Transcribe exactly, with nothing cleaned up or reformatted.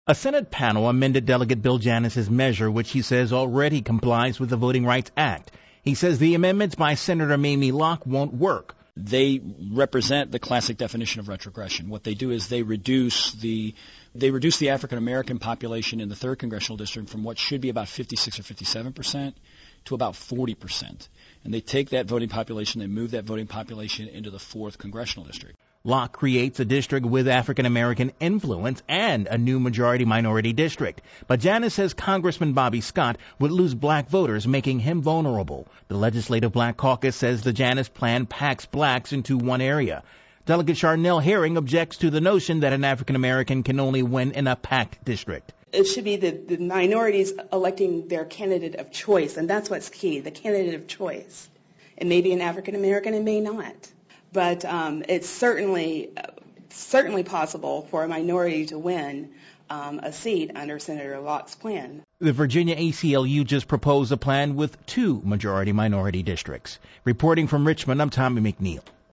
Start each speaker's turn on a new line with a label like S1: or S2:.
S1: A Senate panel amended Delegate Bill Janus's measure, which he says already complies with the Voting Rights Act. He says the amendments by Senator Mamie Locke won't work.
S2: They represent the classic definition of retrogression. What they do is they reduce the they reduce the African American population in the third congressional district from what should be about fifty-six or fifty-seven percent to about forty percent. And they take that voting population, they move that voting population into the fourth congressional district.
S1: Locke creates a district with African American influence and a new majority minority district. But Janus says Congressman Bobby Scott would lose black voters, making him vulnerable. The Legislative Black Caucus says the Janus plan packs blacks into one area. Delegate Charnel Herring objects to the notion that an African American can only win in a packed district.
S3: It should be the, the minorities electing their candidate of choice, and that's what's key, the candidate of choice. It may be an African American, it may not. But um, it's certainly certainly possible for a minority to win um, a seat under Senator Locke's plan.
S1: The Virginia A C L U just proposed a plan with two majority-minority districts. Reporting from Richmond, I'm Tommy McNeil.